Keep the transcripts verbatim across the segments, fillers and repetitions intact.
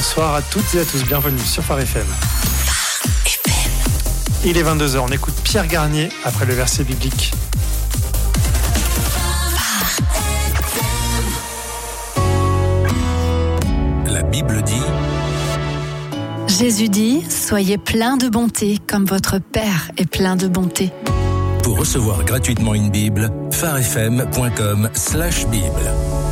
Bonsoir à toutes et à tous, bienvenue sur Phare F M. Il est vingt-deux heures, on écoute Pierre Garnier après le verset biblique. La Bible dit... Jésus dit, soyez pleins de bonté comme votre Père est plein de bonté. Pour recevoir gratuitement une Bible, pharefm point com slash Bible.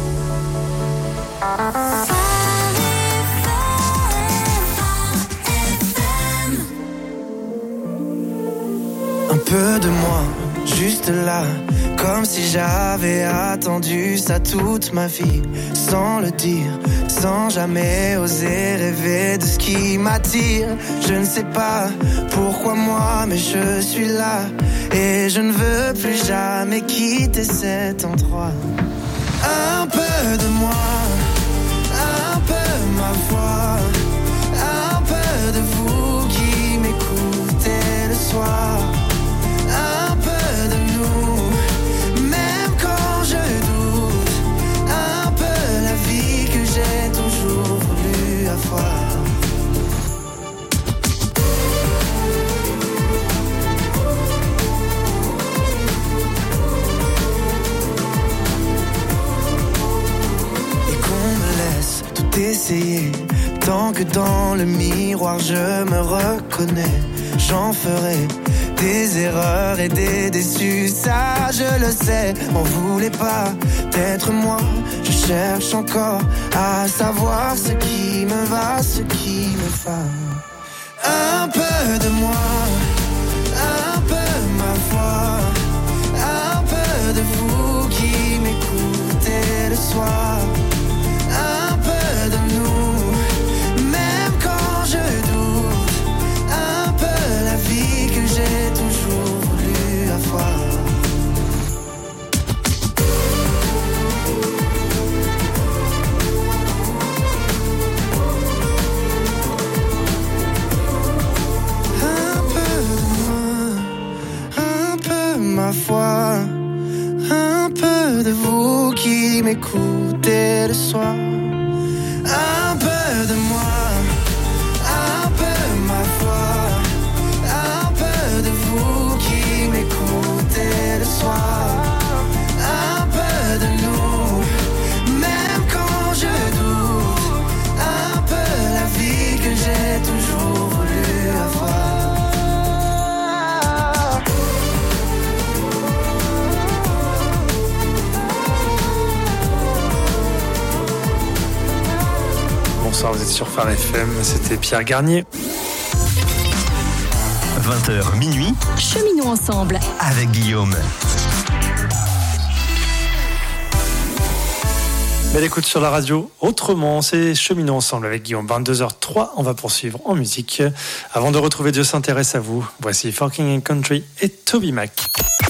Un peu de moi, juste là, comme si j'avais attendu ça toute ma vie, sans le dire, sans jamais oser rêver de ce qui m'attire. Je ne sais pas pourquoi moi, mais je suis là, et je ne veux plus jamais quitter cet endroit. Un peu de moi, un peu ma voix, un peu de vous qui m'écoutez le soir. Un peu de nous, même quand je doute, un peu la vie que j'ai toujours voulu avoir. Et qu'on me laisse tout essayer, tant que dans le miroir je me reconnais, j'en ferai des erreurs et des déçus, ça je le sais. On voulait pas d'être moi, je cherche encore à savoir ce qui me va, ce qui me va. Un peu de moi, un peu ma voix, un peu de vous qui m'écoutez le soir. Un peu de nous, même quand je doute, un peu la vie que j'ai toujours voulu avoir. Un peu de moi, un peu ma foi, un peu de vous qui m'écoutez le soir. Un peu de moi, un peu ma foi, un peu de vous qui m'écoutez le soir. Un peu de nous, même quand je doute, un peu la vie que j'ai toujours voulu avoir. Bonsoir, vous êtes sur Phare F M, c'était Pierre Garnier. vingt heures minuit, Cheminons ensemble. avec Guillaume. Belle écoute sur la radio. Autrement, c'est Cheminons ensemble avec Guillaume. vingt-deux heures trois, on va poursuivre en musique. Avant de retrouver Dieu s'intéresse à vous, voici Forking and Country et Toby Mac.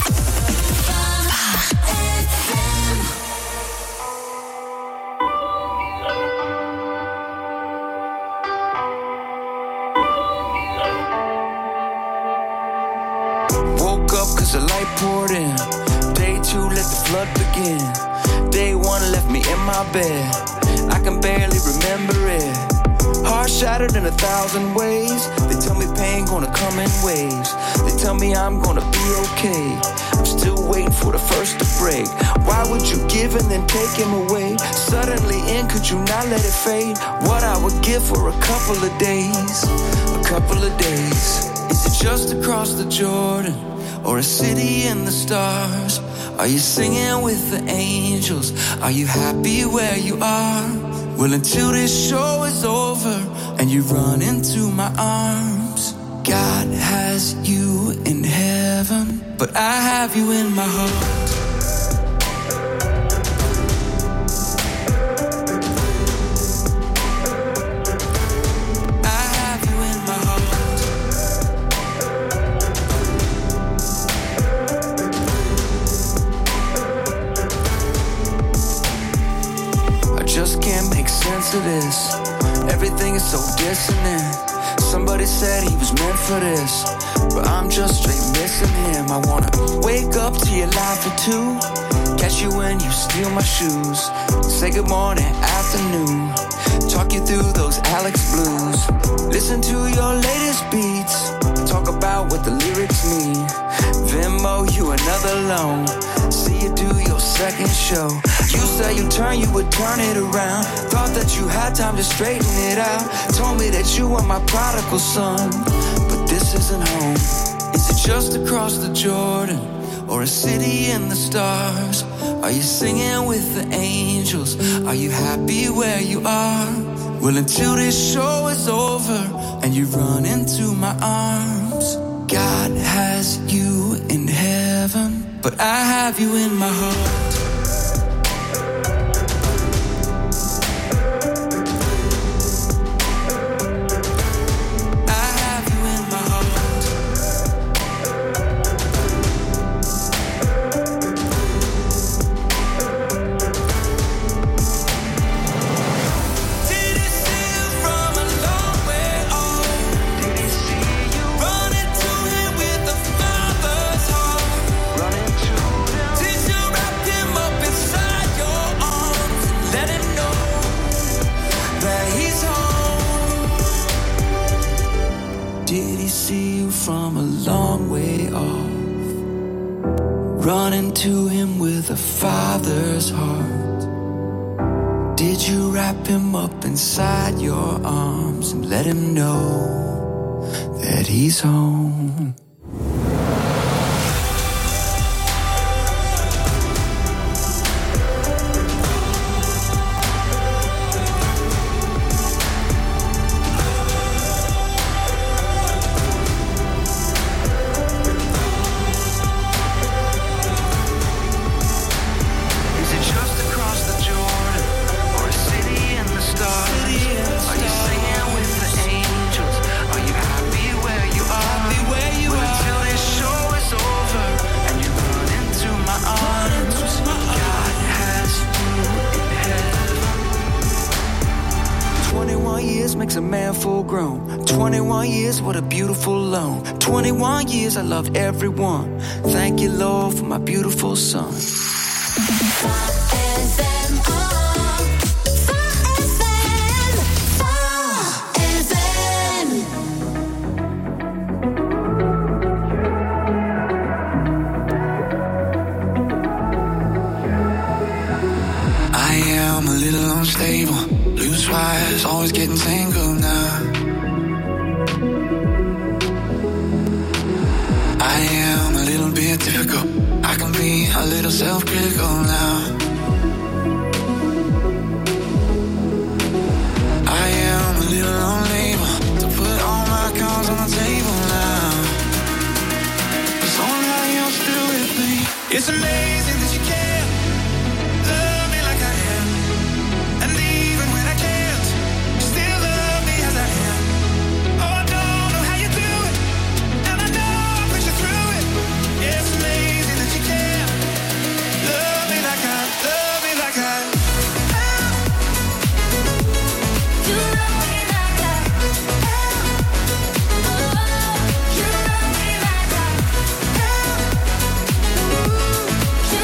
Woke up cause the light poured in. Day two, let the flood begin. Day one left me in my bed. I can barely remember it. Heart shattered in a thousand ways. They tell me pain gonna come in waves. They tell me I'm gonna be okay. I'm still waiting for the first to break. Why would you give and then take him away? Suddenly in, could you not let it fade? What I would give for a couple of days. A couple of days. Is it just across the Jordan? Or a city in the stars? Are you singing with the angels? Are you happy where you are? Well, until this show is over and you run into my arms, God has you in heaven, but I have you in my heart. To this, everything is so dissonant. Somebody said he was meant for this, but I'm just straight missing him. I wanna wake up to your life for two, catch you when you steal my shoes, say good morning, afternoon, talk you through those Alex blues. Listen to your latest beats, talk about what the lyrics mean. Venmo you another loan, see you do your second show. You say you turn, you would turn it around. Thought that you had time to straighten it out. Told me that you were my prodigal son, but this isn't home. Is it just across the Jordan, or a city in the stars? Are you singing with the angels? Are you happy where you are? Well, until this show is over and you run into my arms, God has you in heaven, but I have you in my heart. From a long way off, running to him with a father's heart. Did you wrap him up inside your arms and let him know that he's home? Makes a man full grown. twenty-one years, what a beautiful loan. twenty-one years, I loved everyone. Thank you, Lord, for my beautiful son. I am a little unstable. Loose wires, always getting tangled now. I am a little bit difficult. I can be a little self-critical now. I am a little unable to put all my cards on the table now. But somehow you're still with me. It's amazing that you care. Love me like I am. And even when I can't, you still love me as I am. Oh, I don't know how you do it, and I know I put you through it. Yeah, it's amazing that you care. Love me like I, love me like I am. You love me like I am. Oh, you love me like I am. Ooh, you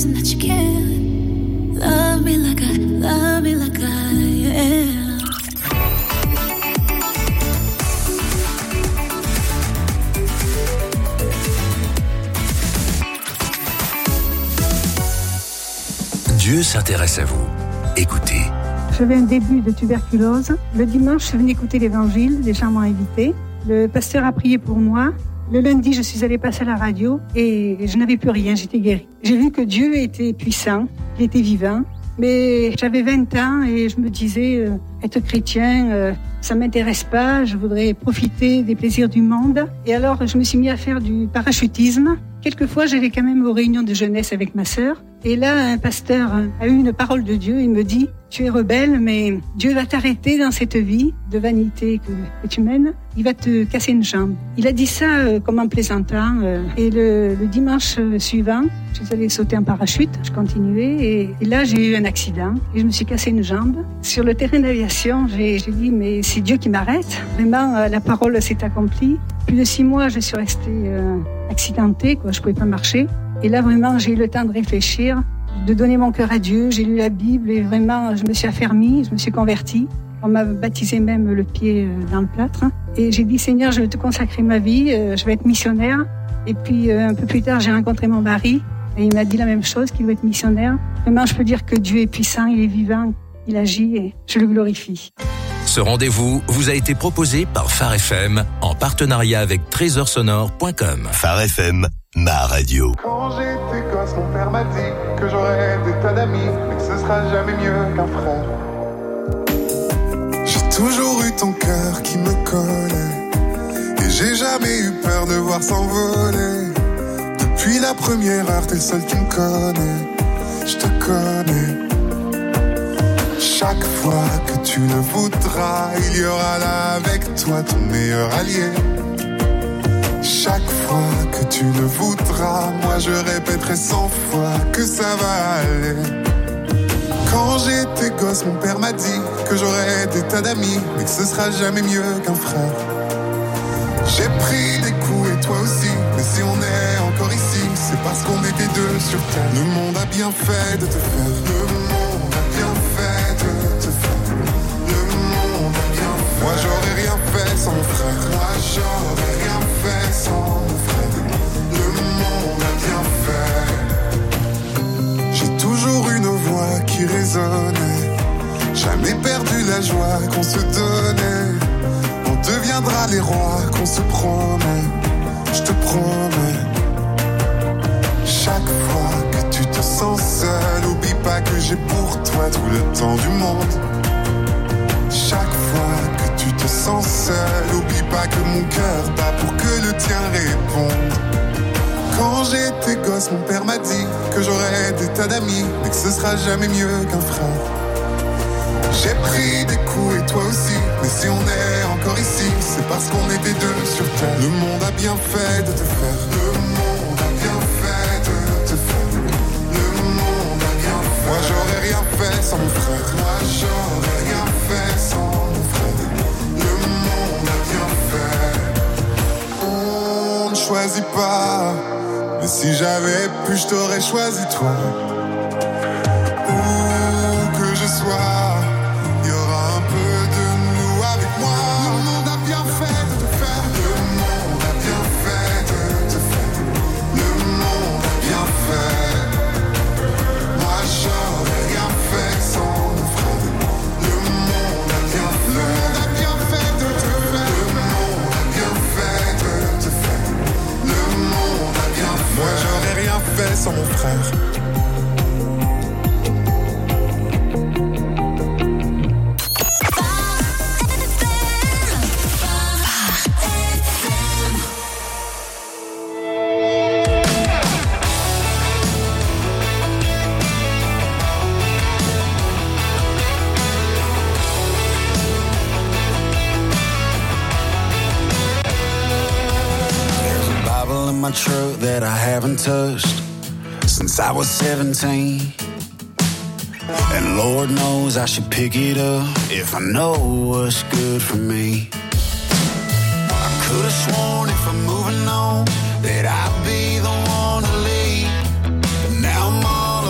pretend that you can love me like I, love me like I am. Dieu s'intéresse à vous. Écoutez. J'avais un début de tuberculose. Le dimanche, je venais écouter l'évangile, les gens m'ont invité. Le pasteur a prié pour moi. Le lundi, je suis allée passer à la radio et je n'avais plus rien, j'étais guérie. J'ai vu que Dieu était puissant, il était vivant. Mais j'avais vingt ans et je me disais, euh, être chrétien, euh, ça m'intéresse pas, je voudrais profiter des plaisirs du monde. Et alors, je me suis mis à faire du parachutisme. Quelquefois, j'allais quand même aux réunions de jeunesse avec ma sœur. Et là, un pasteur a eu une parole de Dieu. Il me dit, tu es rebelle, mais Dieu va t'arrêter dans cette vie de vanité que, que tu mènes. Il va te casser une jambe. Il a dit ça euh, comme en plaisantant. Euh, et le, le dimanche suivant, je suis allée sauter en parachute. Je continuais. Et, et là, j'ai eu un accident. Et je me suis cassé une jambe. Sur le terrain d'aviation, j'ai, j'ai dit, mais c'est Dieu qui m'arrête. Vraiment, euh, la parole s'est accomplie. Plus de six mois, je suis restée euh, accidentée, quoi. Je pouvais pas marcher. Et là, vraiment, j'ai eu le temps de réfléchir, de donner mon cœur à Dieu. J'ai lu la Bible et vraiment, je me suis affermie, je me suis convertie. On m'a baptisé même le pied dans le plâtre. Et j'ai dit, Seigneur, je vais te consacrer ma vie, je vais être missionnaire. Et puis, un peu plus tard, j'ai rencontré mon mari et il m'a dit la même chose, qu'il veut être missionnaire. Vraiment, je peux dire que Dieu est puissant, il est vivant, il agit et je le glorifie. Ce rendez-vous vous a été proposé par Phare F M en partenariat avec trésor sonore point com. Phare F M, ma radio. Quand j'étais gosse, mon père m'a dit que j'aurais des tas d'amis, mais que ce sera jamais mieux qu'un frère. J'ai toujours eu ton cœur qui me collait, et j'ai jamais eu peur de voir s'envoler. Depuis la première heure, t'es le seul qui me connaît, je te connais. Chaque fois que tu le voudras, il y aura là avec toi ton meilleur allié. Chaque fois que tu le voudras, moi je répéterai cent fois que ça va aller. Quand j'étais gosse, mon père m'a dit que j'aurais des tas d'amis, mais que ce sera jamais mieux qu'un frère. J'ai pris des coups et toi aussi, mais si on est encore ici, c'est parce qu'on était deux sur terre. Le monde a bien fait de te faire, le monde a bien fait de te faire. Le monde a bien fait. Moi j'aurais rien fait sans mon frère. Moi j'aurais rien fait sans mon frère. Le monde a bien fait. J'ai toujours une voix qui résonnait, jamais perdu la joie qu'on se donnait. On deviendra les rois qu'on se promet, je te promets. Chaque fois que tu te sens seul, oublie pas que j'ai pour toi tout le temps du monde. Chaque fois que tu te sens seul, oublie pas que mon cœur bat pour que le tien réponde. Quand j'étais gosse, mon père m'a dit que j'aurais des tas d'amis, mais que ce sera jamais mieux qu'un frère. J'ai pris des coups et toi aussi, mais si on est encore ici, c'est parce qu'on était deux sur terre. Le monde a bien fait de te faire, le monde a bien fait de te faire. Le monde a bien fait. Moi j'aurais rien fait sans mon frère. Moi j'aurais rien fait sans mon frère. Le monde a bien fait. On ne choisit pas, mais si j'avais pu, je t'aurais choisi toi. Où que je sois, sans mon frère. There's a Bible in my truck that I haven't touched since I was seventeen. And Lord knows I should pick it up if I know what's good for me. I could have sworn if I'm moving on that I'd be the one to lead. But now I'm all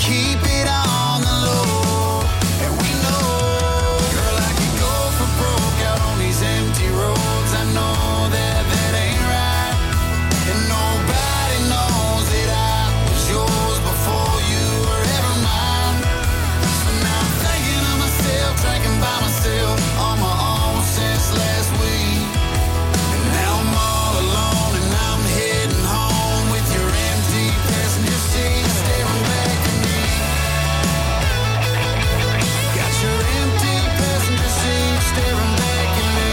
keep it on the low. And we know, girl, I could go for broke out on these empty roads. I know that that ain't right, and nobody knows that I was yours before you were ever mine. So now I'm thinking of myself, drinking by myself on my own since last week. And now I'm all alone and I'm heading home with your empty passenger seat staring back at me. Got your empty passenger seat staring back at me.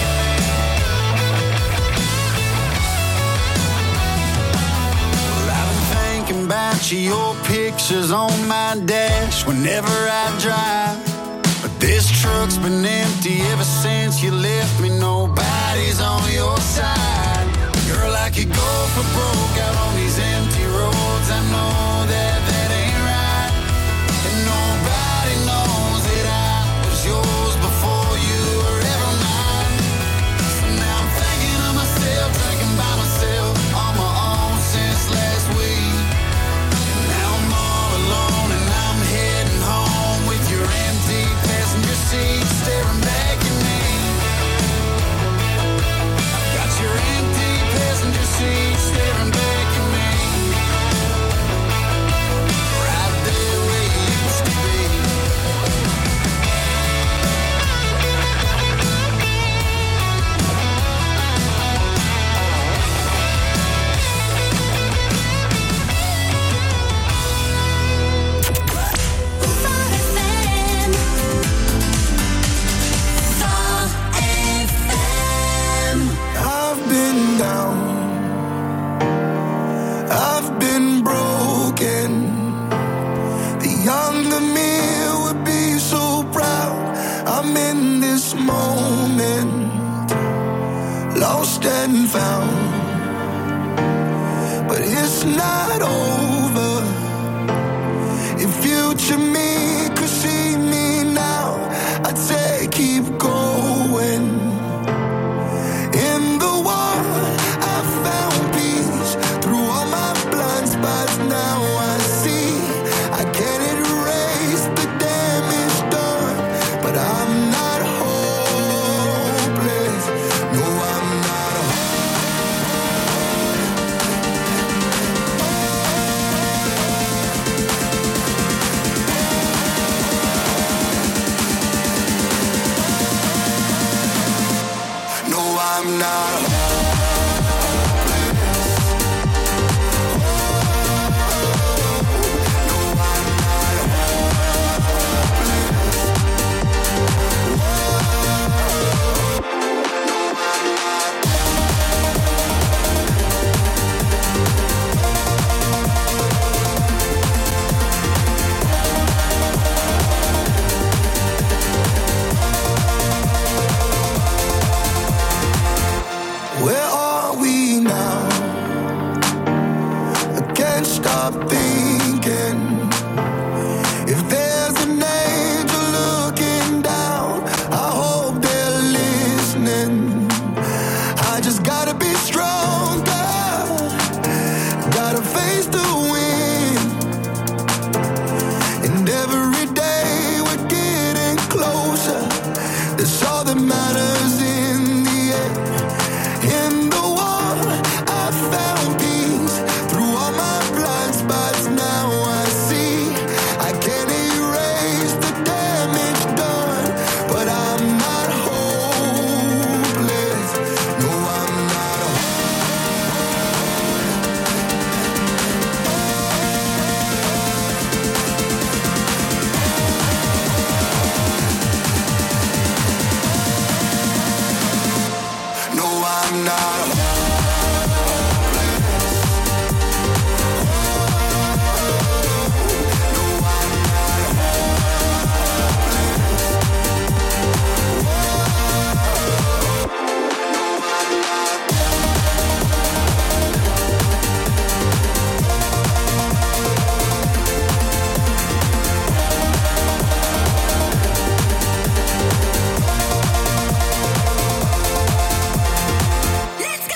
Well, I've been thinking about you, your pictures on my dash whenever I drive. But this truck's been empty ever since you left me. Nobody's on your side. Girl, I could go for broke out on these empty roads. I know that that ain't right, and nobody knows that I was yours before you were ever mine. So now I'm thinking of myself, drinking by myself on my own since last week. And now I'm all alone and I'm heading home with your empty passenger seat staring back at me. Got your empty passenger seat staring back at me. Right there where you used to be. I've been down, I've been broken. The younger me would be so proud. I'm in this moment, lost and found. But it's not over. If future me could see me now, I'd say keep going. In the war, I found peace through all my blind spots. Now I see I can't erase the damage done, but I'm not hopeless. No, I'm not hopeless. No, I'm not. Where are we now? I can't stop thinking. If there's an angel looking down, I hope they're listening. I just gotta be stronger, gotta face the wind. And every day we're getting closer. That's all that matters in the end. In the war, I found peace through all my blind spots. Now I see I can't erase the damage done, but I'm not hopeless. No, I'm not No, I'm not. Let's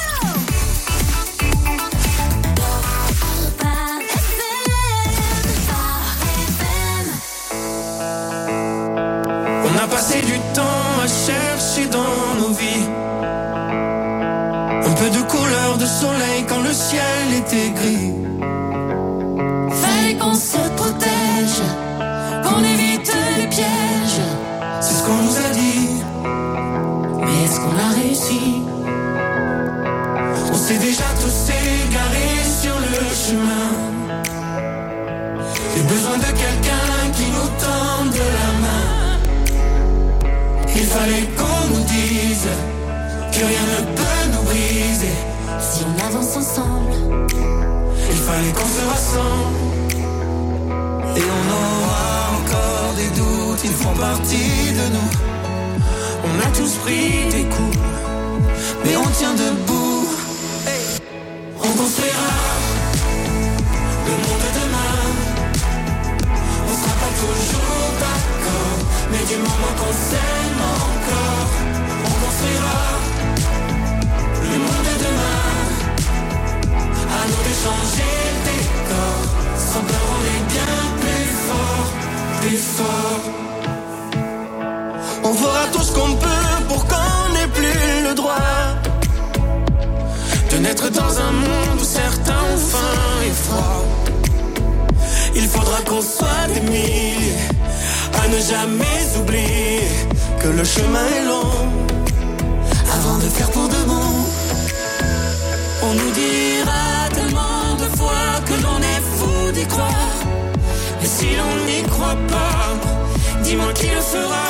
de soleil quand le ciel était gris. Fallait qu'on se protège, qu'on évite les pièges. C'est ce qu'on nous a dit. Mais est-ce qu'on a réussi? On s'est déjà tous égarés sur le chemin. J'ai besoin de quelqu'un qui nous tende la main. Il fallait qu'on nous dise que rien ne peut nous briser. Si on avance ensemble, il fallait qu'on se rassemble. Et on aura encore des doutes, ils font partie de nous. On a tous pris des coups, mais on tient debout. Hey. On construira le monde de demain. On sera pas toujours d'accord, mais du moment qu'on s'aime encore, on construira le monde de demain. À nous de changer le décor. Sans peur on est bien plus fort, plus fort. On fera tout ce qu'on peut pour qu'on n'ait plus le droit de naître dans un monde où certains ont faim et froid. Il faudra qu'on soit des milliers à ne jamais oublier que le chemin est long avant de faire pour de bon. On nous dira tellement de fois que l'on est fou d'y croire. Mais si l'on n'y croit pas, dis-moi qui le fera.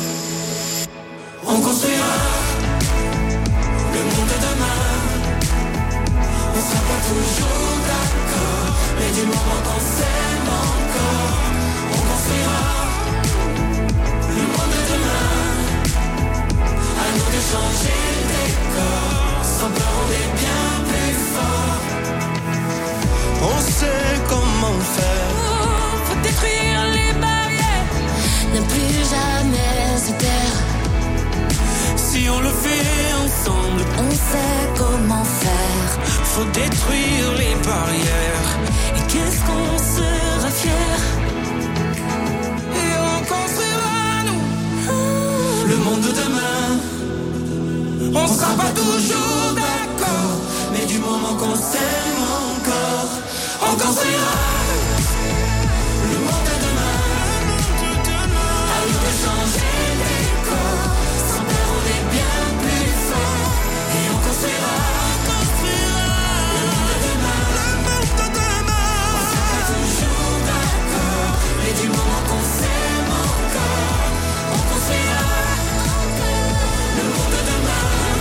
On construira le monde de demain. On sera pas toujours d'accord, mais du moment qu'on s'aime encore, on construira le monde de demain. À nous de changer le décor. Sans peur on est bien plus fort. On sait comment faire. oh, faut détruire les barrières, ne plus jamais se taire. Si on le fait ensemble, on sait comment faire. Faut détruire les barrières. Et qu'est-ce qu'on sera fier. Et on construira nous le monde de demain. On sera pas toujours d'accord, mais du moment qu'on s'aime encore, on construira le monde de demain. À nous de changer le décor. Sans peur on est bien plus fort. Et on construira le monde de demain. On sera pas toujours d'accord, mais du moment qu'on s'aime encore, on construira le monde de demain.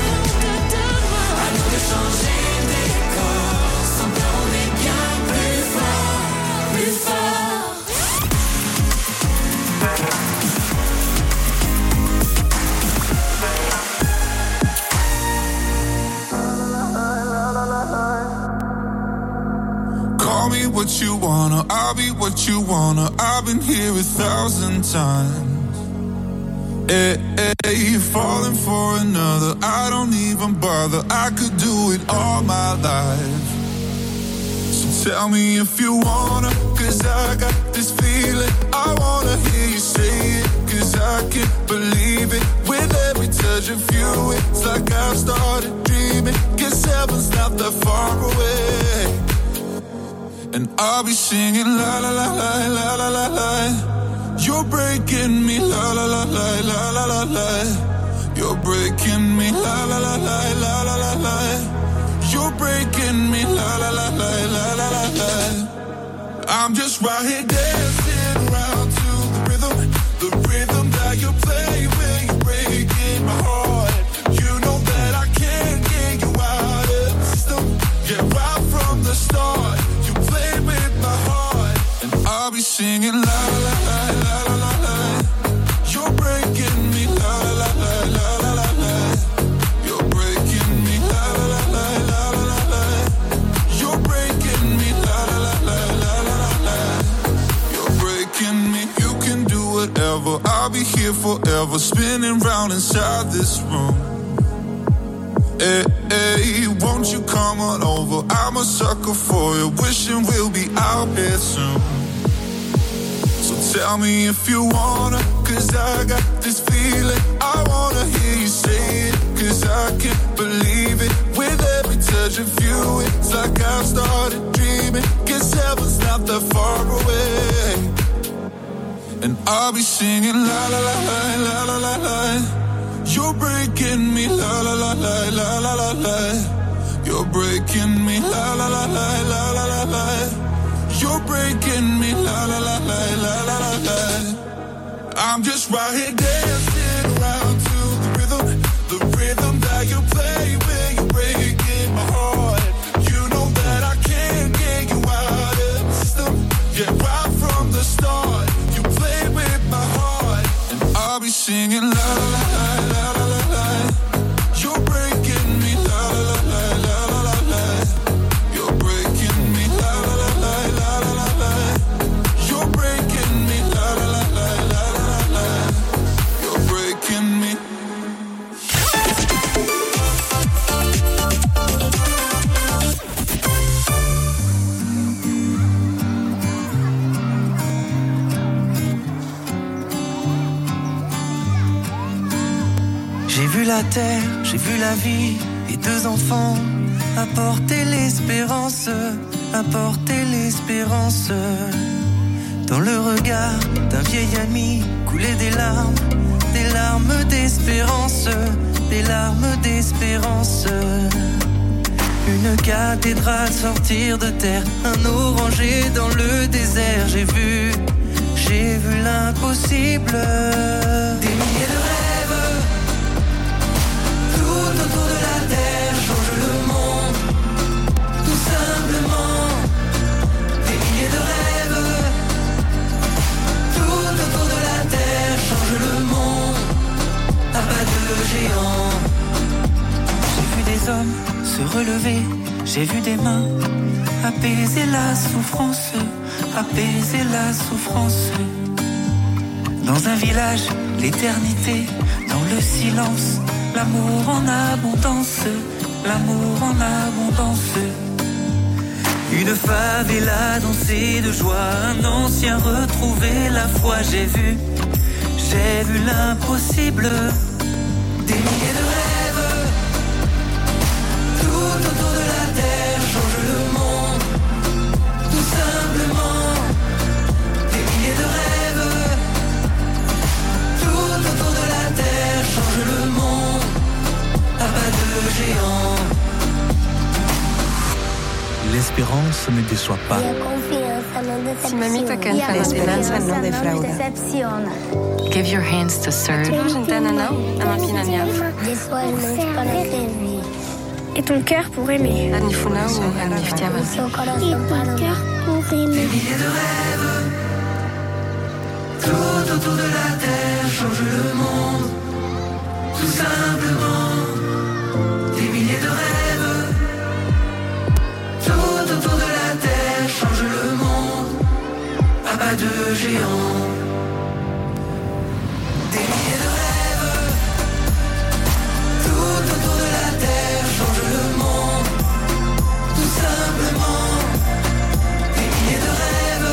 À nous de changer le décor. Sans peur on est bien plus fort, plus fort. Call me what you wanna, I'll be what you wanna. I've been here a thousand times. Hey, hey, you're falling for another, I don't even bother. I could do it all my life. So tell me if you wanna, cause I got this feeling. I wanna hear you say it, cause I can't believe it. With every touch of you, it's like I've started dreaming. Guess heaven's not that far away. And I'll be singing la la la la la la la la. You're breaking me la la la la la la la la. You're breaking me la la la la la la la la. You're breaking me la la la la la la la la. I'm just right here dancing around to the rhythm, the rhythm that you play when you're breaking my heart. You know that I can't get you out of the system. Yeah, right from the start. I'll be singing la la la la la la la. You're breaking me la la la la la la la. You're breaking me la la la la la la la. You're breaking me la la la la la la la. You're breaking me. You can do whatever. I'll be here forever, spinning round inside this room. Hey, hey, won't you come on over? I'm a sucker for you, wishing we'll be out here soon. Tell me if you wanna, cause I got this feeling. I wanna hear you say it, cause I can't believe it. With every touch such a few. It's like I've started dreaming. Guess heaven's not that far away. And I'll be singing la la la la la la la la. You're breaking me la la la la la la la la. You're breaking me la la la la la la la la. You're breaking me la la la la la la la la. I'm just right here dancing around to the rhythm, the rhythm that you play when you're breaking my heart. You know that I can't get you out of the system. Yeah, right from the start, you play with my heart, and I'll be singing la la la la la la la. You're breaking me la la la la la la la. You're breaking me la la la la la la la. You're breaking me la la la la la la la. You're breaking me. J'ai vu la terre, j'ai vu la vie et deux enfants apporter l'espérance, apporter l'espérance. Dans le regard d'un vieil ami coulaient des larmes, des larmes d'espérance, des larmes d'espérance. Une cathédrale sortir de terre, un oranger dans le désert. J'ai vu, j'ai vu l'impossible, des milliers de rêves. Tout autour de la terre change le monde, tout simplement. Des milliers de rêves. Tout autour de la terre change le monde, à pas de géant. J'ai vu des hommes se relever, j'ai vu des mains apaiser la souffrance, apaiser la souffrance. Dans un village, l'éternité, dans le silence, l'amour en abondance, l'amour en abondance. Une favela dansée de joie, un ancien retrouvé la foi. J'ai vu, j'ai vu l'impossible, des milliers de rêves. Tout autour de la terre change le monde, tout simplement. Des milliers de rêves. Tout autour de la terre change le monde, à pas de géant. L'espérance ne déçoit pas. Si mamita canta, la esperanza no defrauda. Give your hands to serve. Et ton cœur pour aimer. Et ton cœur pour aimer. Des milliers de rêves. Tout autour de la terre change le monde, tout simplement. Des milliers de rêves. Tout autour de la terre change le monde, à pas de géant. Des milliers de rêves. Tout autour de la terre change le monde, tout simplement. Des milliers de rêves.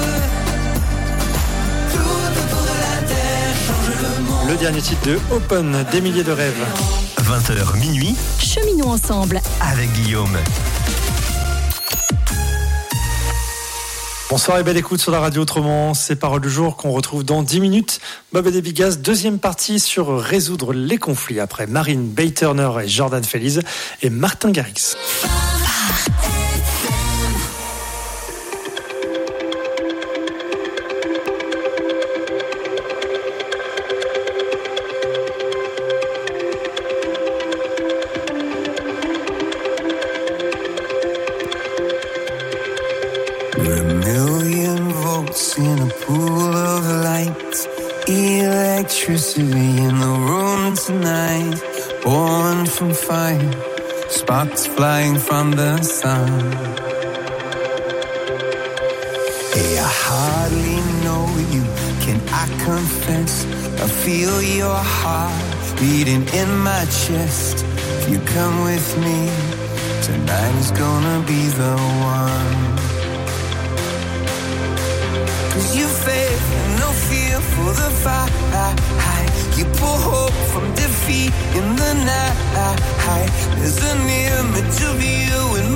Tout autour de la terre change le monde. Le dernier titre de Open, des milliers de rêves. vingt heures minuit. Cheminons ensemble Avec Guillaume. Bonsoir et belle écoute sur la radio Autrement. C'est Paroles du jour qu'on retrouve dans dix minutes. Bob et des Bigas, deuxième partie sur résoudre les conflits après Marine Bay-Turner et Jordan Feliz et Martin Garrix. In a pool of light, electricity in the room tonight, born from fire, sparks flying from the sun. Hey, I hardly know you, can I confess? I feel your heart beating in my chest. If you come with me, tonight is gonna be the one. Cause you faith and no fear for the fight. You pull hope from defeat in the night. There's an image of you in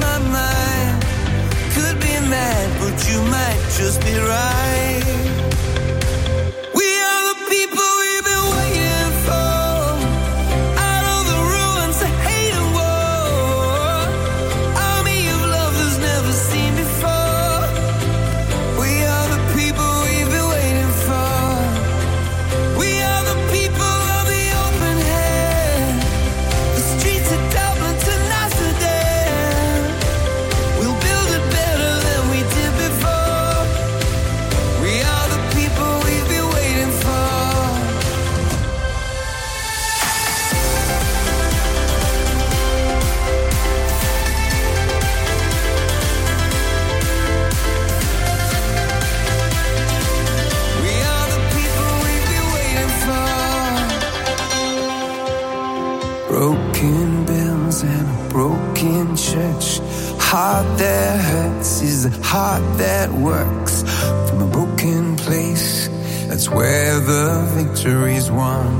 church. Heart that hurts is a heart that works. From a broken place, that's where the victory's won.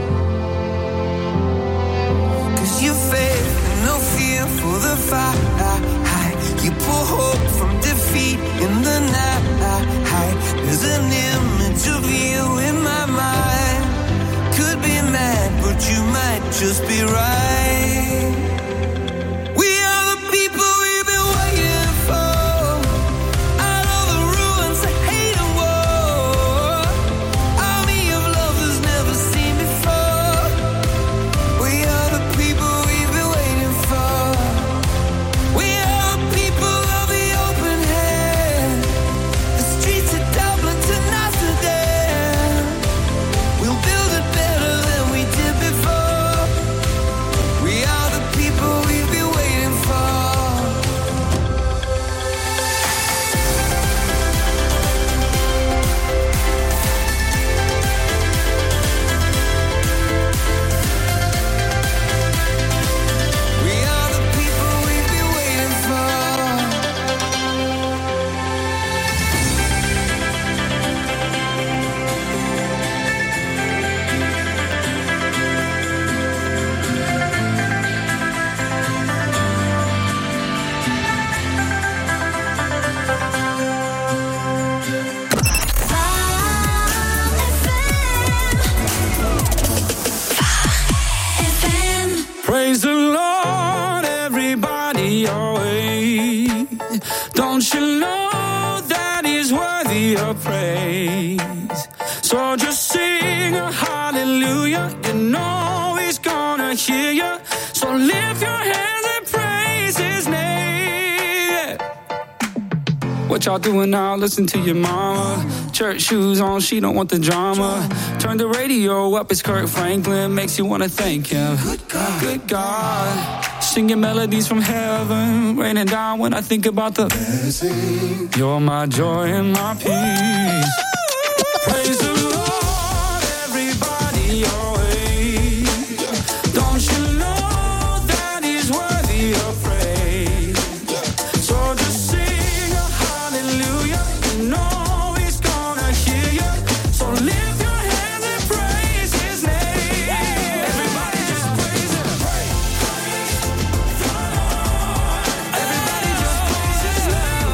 Cause you faith, no fear for the fight. You pull hope from defeat in the night. There's an image of you in my mind. Could be mad, but you might just be right. We are the people we've been waiting for. Out of the ruins of hate and war. Army of lovers never seen before. We are the people we've been waiting for. We are the people of the open hand. The streets of Dublin to Amsterdam. We'll build it better than we did before. We are the people we've been waiting for. We are the people we've been waiting for. Praise the Lord, everybody, always. Don't you know that He's worthy of praise? So just sing a hallelujah. You know He's gonna hear you. So lift your hands and praise His name. What y'all doing now? Listen to your mama. Church shoes on, she don't want the drama. Turn the radio up, it's Kirk Franklin. Makes you wanna thank Him. Good God, good God. Singing melodies from heaven, raining down when I think about the blessing. You're my joy and my peace. Praise the Lord, everybody, always. Don't you know that He's worthy of praise? So just sing a hallelujah. You know He's gonna hear you. So lift your hands and praise His name. Everybody just praise Him. Everybody just praise His name.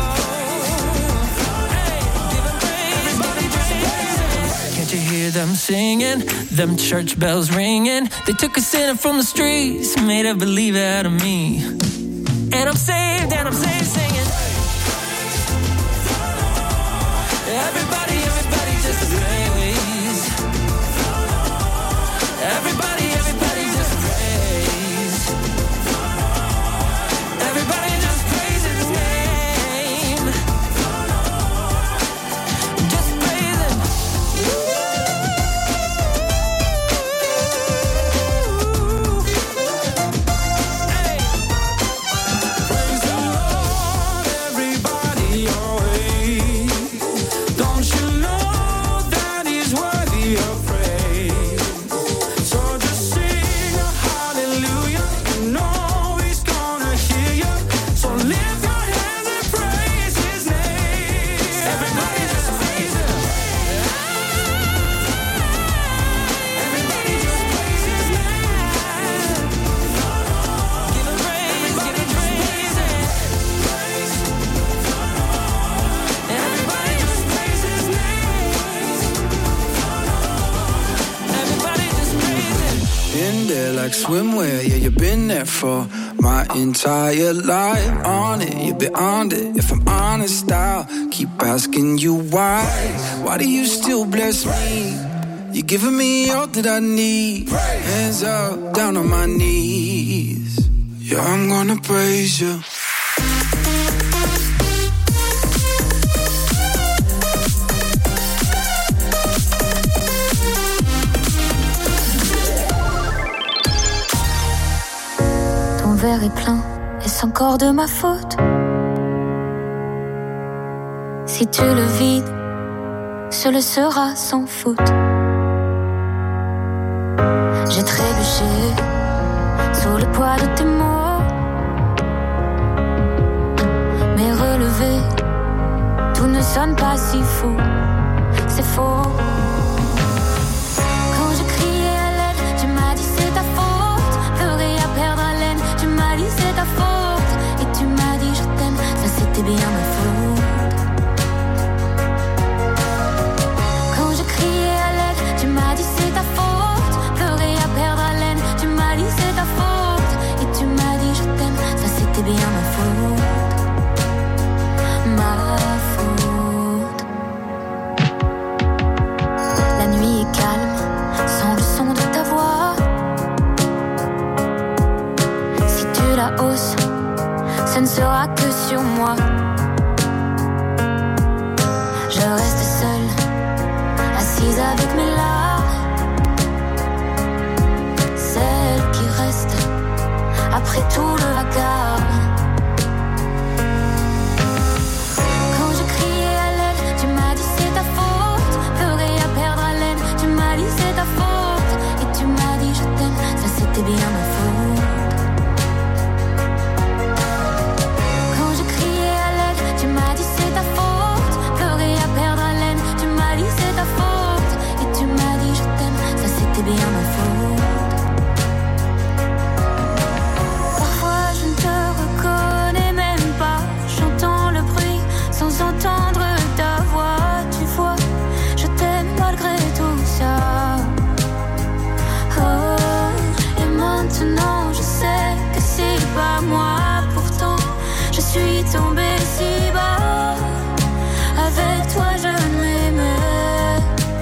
Hey, give Him praise. Everybody just praise Him. Can't you hear them singing? Them church bells ringing. They took a sinner from the streets, made a believer out of me. And I'm saved, and I'm saved singing. Everybody, everybody just praise. Everybody, everybody just praise. Everybody just praise His name. Just praise Him. Hey. Praise the Lord, everybody, always. Don't you know that He's worthy of praise? So just sing a hallelujah. You know He's gonna hear you. So lift your hands and praise His name. Everybody just praise Him. Everybody just praise His name. Give Him praise, give Him praise. Everybody just praise His name. Everybody just praise Him. Been there like swimwear, yeah, you've been there for my entire life. On it, you're beyond it. If I'm honest, I'll keep asking you why. Why do you still bless me? You're giving me all that I need. Hands up, down on my knees. Yeah, I'm gonna praise you. Ton verre est plein, est-ce encore de ma faute? Si tu le vides, ce le sera sans faute. J'ai trébuché sous le poids de tes mots. si fou, c'est faux. Quand je criais à l'aide, tu m'as dit c'est ta faute. Pleurer à perdre haleine, tu m'as dit c'est ta faute. Et tu m'as dit je t'aime, ça c'était bien ma faute. Quand je criais à l'aide, tu m'as dit c'est ta faute. Pleurer à perdre haleine, tu m'as dit c'est ta faute. Et tu m'as dit je t'aime, ça c'était bien ma faute. Ma faute. La nuit est calme, sans le son de ta voix. Si tu la hausses, ce ne sera que sur moi. Je reste seule, assise avec mes larmes. Celle qui reste après tout le vacarme. Quand je criais à l'aide, tu m'as dit c'est ta faute. Pleurer à perdre haleine, tu m'as dit c'est ta faute. Et tu m'as dit je t'aime, ça c'était bien ma faute. Quand je criais à l'aide, tu m'as dit c'est ta faute. Pleurer à perdre haleine, tu m'as dit c'est ta faute. Et tu m'as dit je t'aime, ça c'était bien ma faute. Parfois je ne te reconnais même pas. J'entends le bruit sans entendre ta voix. Tu vois, je t'aime malgré tout ça. Oh, et maintenant je sais que c'est pas moi. Pourtant je suis tombée si bas. Avec toi je ne m'aimais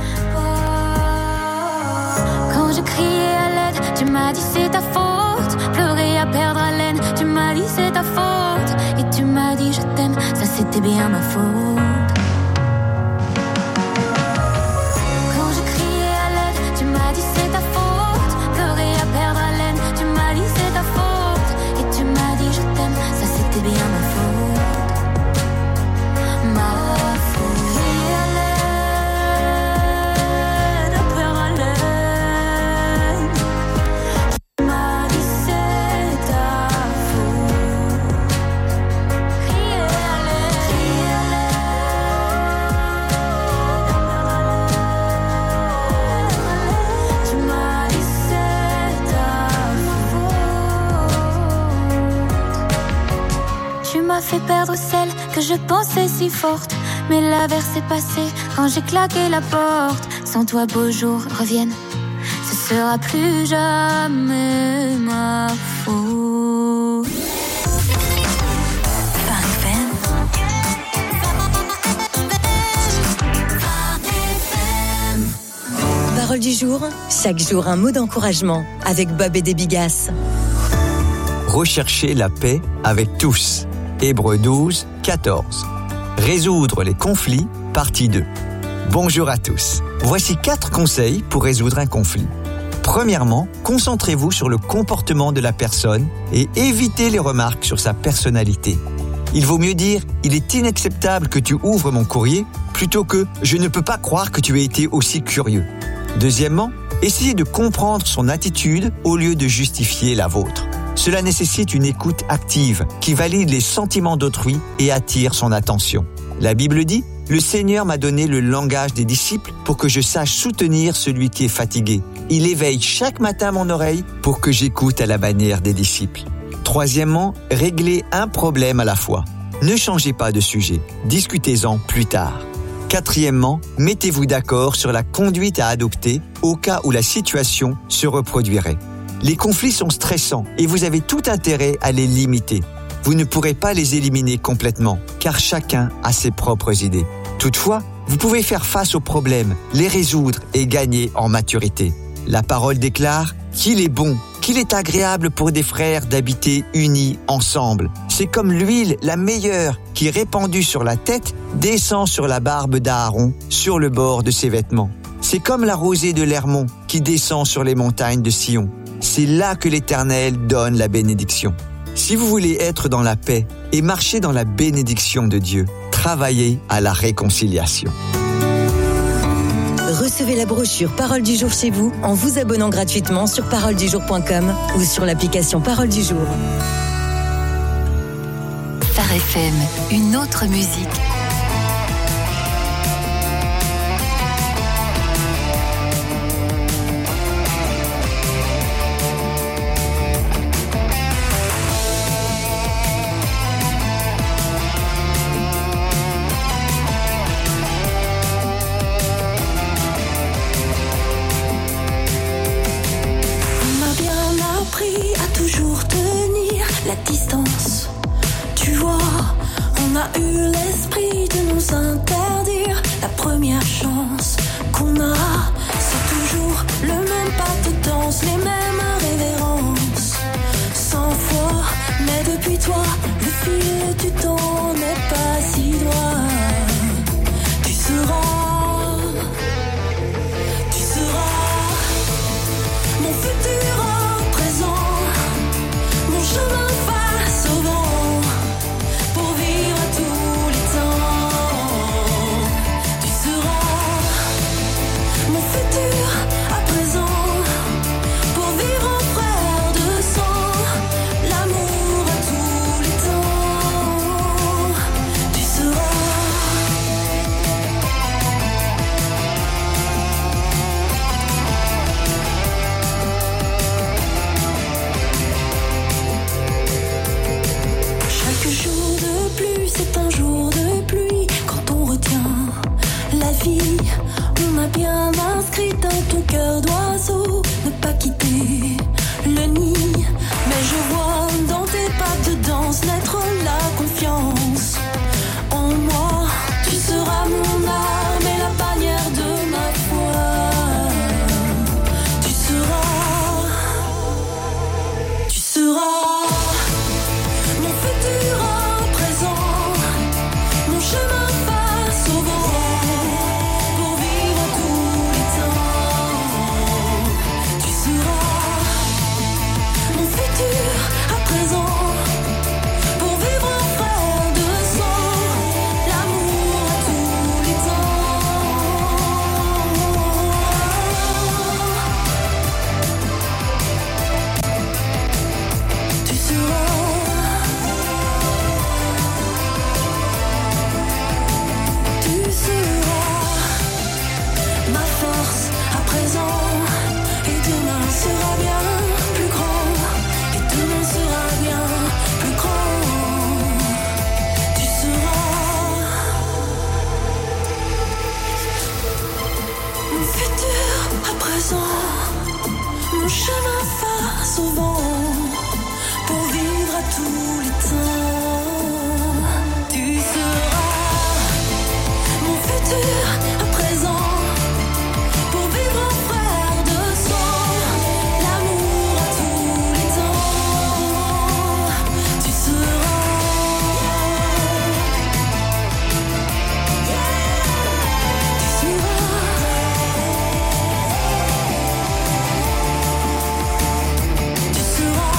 pas. Quand je criais à l'aide, tu m'as dit c'est ta faute. Pleurer à perdre haleine, tu m'as dit c'est ta faute. Et tu m'as dit je t'aime, ça c'était bien ma faute. Quand je criais à l'aide, tu m'as dit c'est ta faute. Pleurer à perdre haleine, tu m'as dit c'est ta faute. Et tu m'as dit je t'aime, ça c'était bien ma faute. Ma faute. Crier à l'aide, à perdre haleine. Tu m'as dit c'est ta faute. Crier à l'aide, crier à l'aide, à perdre haleine. Tu m'as dit c'est ta faute. Tu m'as fait perdre celle que je pensais si forte. Mais l'averse est passée quand j'ai claqué la porte. Sans toi beaux jours reviennent, ce sera plus jamais ma faute. Parole du jour, chaque jour un mot d'encouragement avec Bob et des Bigas. Rechercher la paix avec tous. Hébreux douze, quatorze. Résoudre les conflits, partie deux. Bonjour à tous. Voici quatre conseils pour résoudre un conflit. Premièrement, concentrez-vous sur le comportement de la personne et évitez les remarques sur sa personnalité. Il vaut mieux dire « Il est inacceptable que tu ouvres mon courrier » plutôt que « Je ne peux pas croire que tu aies été aussi curieux ». Deuxièmement, essayez de comprendre son attitude au lieu de justifier la vôtre. Cela nécessite une écoute active qui valide les sentiments d'autrui et attire son attention. La Bible dit « Le Seigneur m'a donné le langage des disciples pour que je sache soutenir celui qui est fatigué. Il éveille chaque matin mon oreille pour que j'écoute à la manière des disciples. » Troisièmement, réglez un problème à la fois. Ne changez pas de sujet, discutez-en plus tard. Quatrièmement, mettez-vous d'accord sur la conduite à adopter au cas où la situation se reproduirait. Les conflits sont stressants et vous avez tout intérêt à les limiter. Vous ne pourrez pas les éliminer complètement, car chacun a ses propres idées. Toutefois, vous pouvez faire face aux problèmes, les résoudre et gagner en maturité. La parole déclare qu'il est bon, qu'il est agréable pour des frères d'habiter unis ensemble. C'est comme l'huile la meilleure qui, répandue sur la tête, descend sur la barbe d'Aaron, sur le bord de ses vêtements. C'est comme la rosée de l'Hermon qui descend sur les montagnes de Sion. C'est là que l'Éternel donne la bénédiction. Si vous voulez être dans la paix et marcher dans la bénédiction de Dieu, travaillez à la réconciliation. Recevez la brochure Parole du jour chez vous en vous abonnant gratuitement sur parole du jour point com ou sur l'application Parole du jour. Phare F M, une autre musique. nous interdire la première chance qu'on aura. C'est toujours le même pas de danse, les mêmes révérences. Cent fois, mais depuis toi, le fil du temps n'est pas si droit. Tu seras, tu seras mon futur en présent, mon chemin face au vent, pour vivre à tous les temps. Tu seras mon futur à présent, pour vivre en frère de sang, l'amour à tous les temps. Tu seras. Chaque jour de pluie, c'est un jour de pluie. Quand on retient la vie, on a bien inscrit dans ton cœur d'oiseau ne pas quitter le nid. Mais je vois dans tes pas de danse naître la confiance en moi. Tu seras mon arme et la bannière de ma foi. Tu seras, tu seras mon futur en présent, mon chemin face au vent, pour vivre à tous les temps. Tu seras mon futur à présent, pour vivre en frère de sang, l'amour à tous les temps. Tu seras. Tu seras ma force à présent, et demain sera bien plus grand, et demain sera bien plus grand. Tu seras mon futur à présent, mon chemin face au vent, pour vivre à tous les temps. Tu seras mon futur à présent, pour vivre en frère de sang, l'amour à tous les temps. Tu seras, tu seras, tu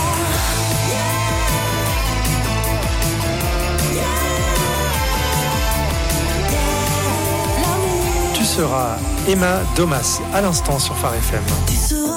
seras. Tu seras Emma Domas à l'instant sur Phare F M. Tu seras.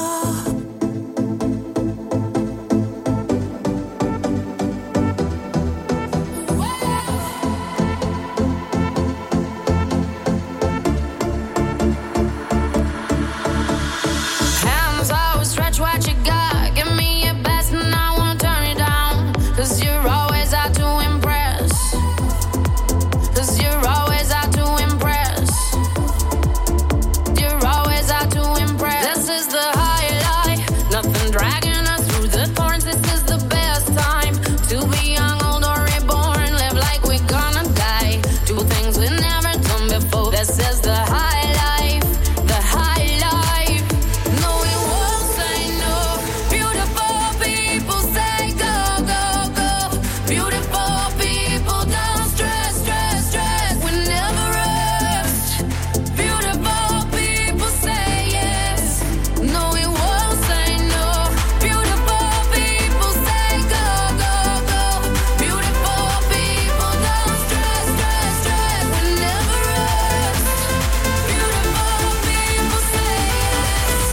Hands out, stretch what you got. Give me your best and I won't turn it down. Cause you're always out to impress. Cause you're always out to impress. You're always out to impress. This is the high life. Nothing dragging us through the thorns. This is the best time to be young, old, or reborn. Live like we're gonna die. Do things we've never done before. This is the high life. The high life. No, we won't say no. Beautiful people say go, go, go. Beautiful people don't stress, stress, stress. We never rest. Beautiful people say yes. No, we won't say no. Beautiful people say go, go, go. Beautiful people don't stress, stress, stress. We never rest. Beautiful people say yes.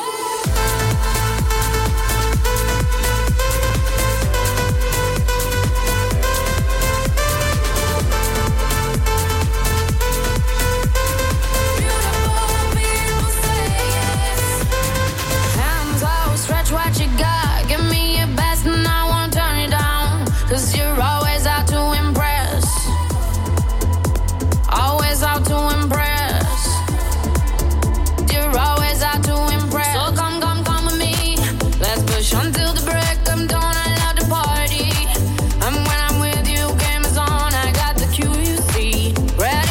Hands out, stretch what you got. Give me your best and I won't turn it down. Cause you're always out to impress. Always out to impress. You're always out to impress. So come, come, come with me. Let's push until the break of dawn. I love the party. And when I'm with you, game is on. I got the Q, you see. Ready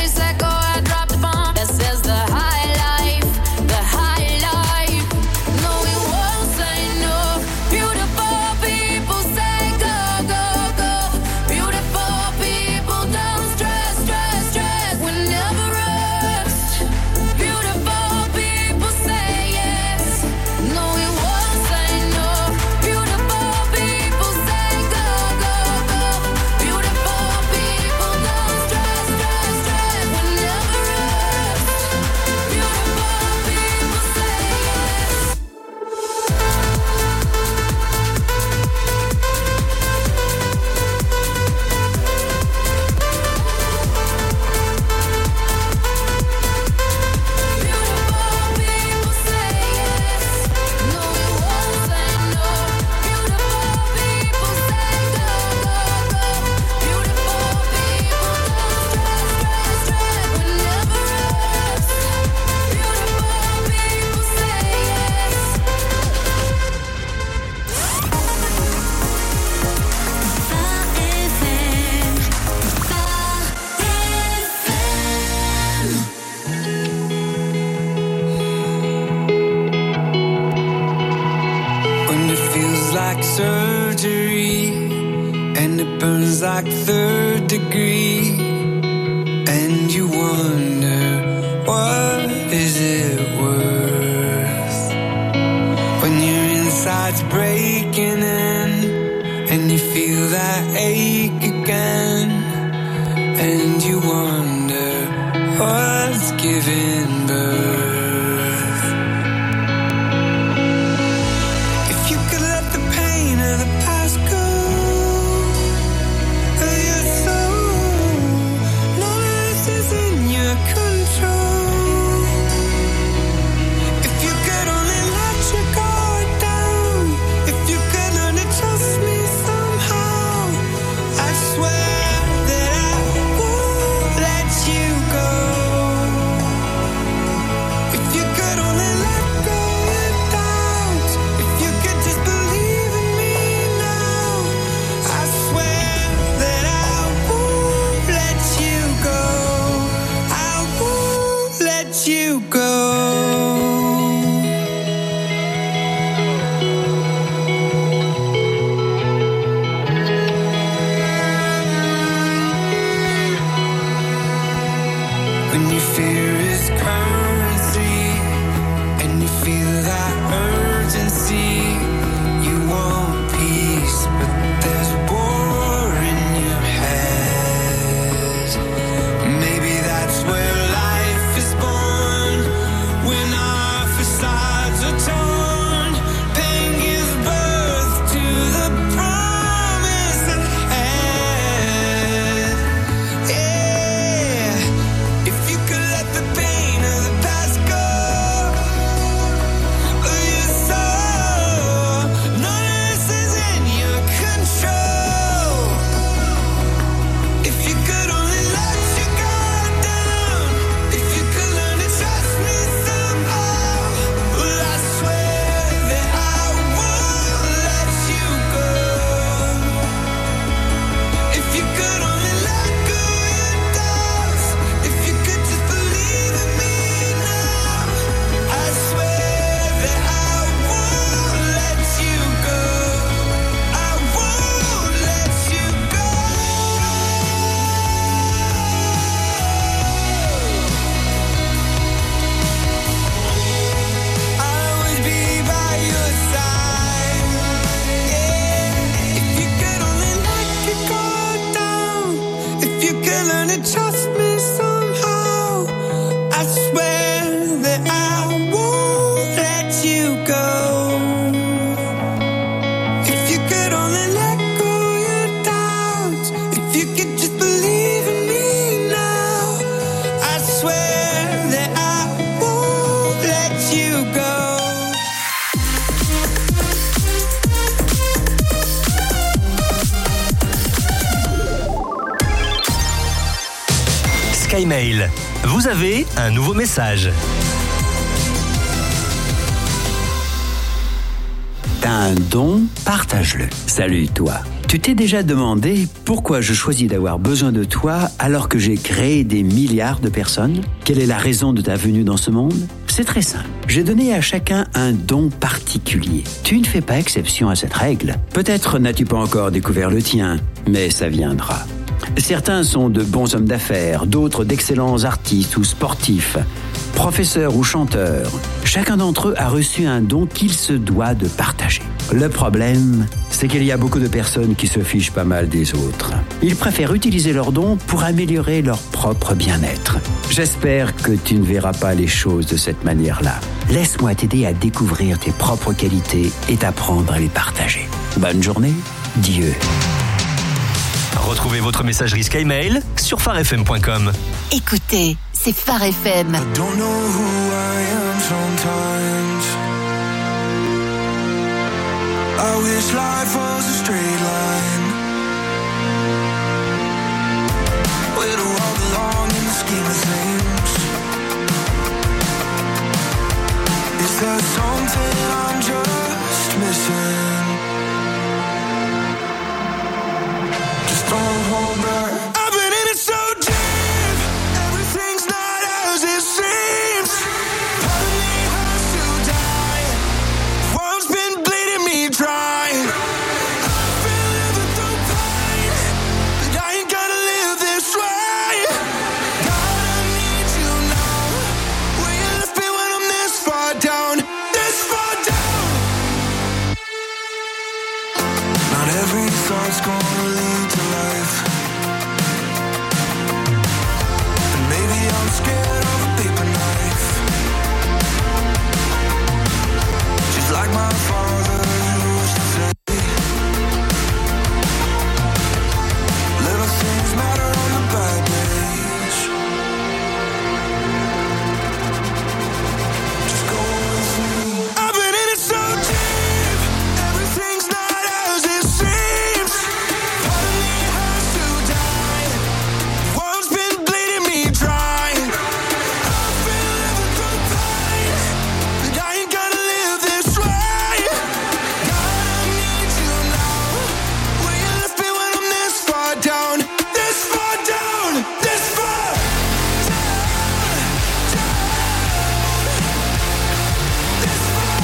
burns like third degree, and you wonder, what is it worth? When your inside's breaking in, and you feel that ache again, and you wonder, what's giving birth? Skymail, vous avez un nouveau message. T'as un don, partage-le. Salut toi. Tu t'es déjà demandé pourquoi je choisis d'avoir besoin de toi alors que j'ai créé des milliards de personnes? Quelle est la raison de ta venue dans ce monde? C'est très simple. J'ai donné à chacun un don particulier. Tu ne fais pas exception à cette règle. Peut-être n'as-tu pas encore découvert le tien, mais ça viendra. Certains sont de bons hommes d'affaires, d'autres d'excellents artistes ou sportifs, professeurs ou chanteurs. Chacun d'entre eux a reçu un don qu'il se doit de partager. Le problème, c'est qu'il y a beaucoup de personnes qui se fichent pas mal des autres. Ils préfèrent utiliser leurs dons pour améliorer leur propre bien-être. J'espère que tu ne verras pas les choses de cette manière-là. Laisse-moi t'aider à découvrir tes propres qualités et t'apprendre à les partager. Bonne journée, Dieu. Retrouvez votre messagerie Skymail sur phare f m point com. Écoutez, c'est Phare F M. I don't know who I am sometimes. I wish life was a straight line. Where do I belong in the scheme of things? Is there something I'm just missing? Just don't hold back. I've been in it so deep. Everything's not as it seems. Part of me hurts to die. World's been bleeding me dry. I've been living gonna lead to life. And maybe I'm scared of a paper knife. Just like my father used to say, little things matter on the bad days. Just go with me. I've been in it so deep, everything's not as it seems. Part of me has to die. The world's been bleeding me dry. I've been living through pain, but I ain't gonna live this way. God, I need you now. Will you lift me when I'm this far down? This far down, this far down, down. This far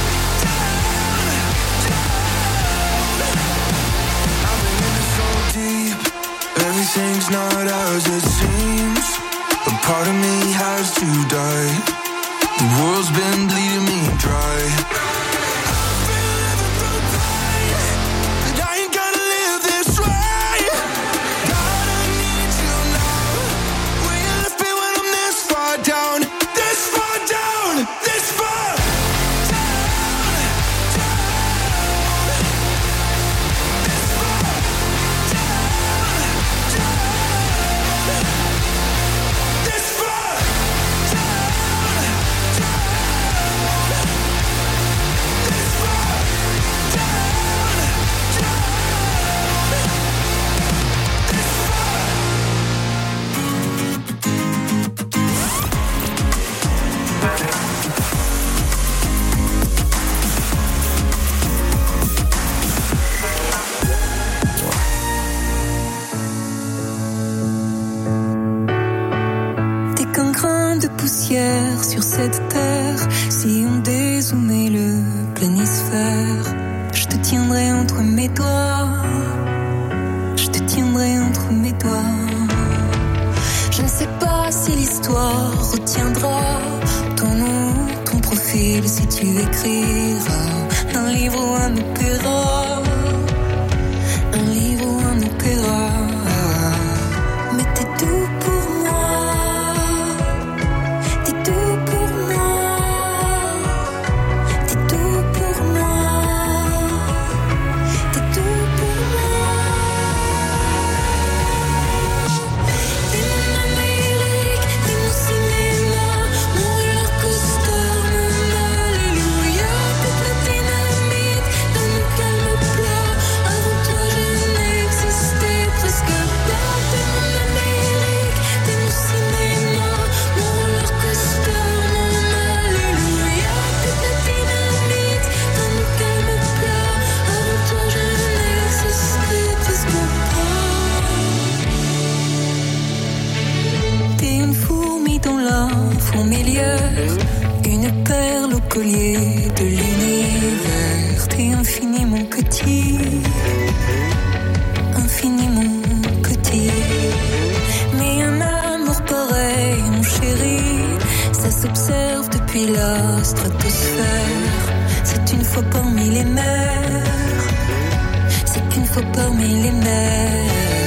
I've been in it so deep, everything's not as it seems. A part of me has to die. The world's been bleeding me dry. I've been living through pain, but I ain't gonna live this way. God, I need you now. Will you lift me when I'm this far down? This far down, this far down, down. This far down, down. This far down, down. This far T'es qu'un grain de poussière sur cette terre. Si on dézoomait le planisphère, je te tiendrai entre mes doigts. Je te tiendrai entre mes doigts. Je ne sais pas si l'histoire retiendra ton nom, ton profil, si tu écriras un livre ou un opéra. Un livre ou un opéra. Mais t'es tout pour moi. T'es tout pour moi. T'es tout pour moi. T'es tout pour moi. T'es mon Amérique, t'es mon cinéma, mon roller coaster, mon alléluia. T'es la dynamite dans mon calme plat. Avant toi je n'existais presque pas. T'es mon Amérique, t'es mon cinéma, mon roller coaster, mon alléluia. T'es la dynamite dans mon calme plat. Avant toi je n'existais presque pas. T'es une fourmi dans la fourmilière, une perle au collier de l'univers. T'es infiniment petit, infiniment petit. Mais un amour pareil, mon chéri, ça s'observe depuis la stratosphère. C'est une fois parmi les mers, c'est qu'une fois parmi les mers.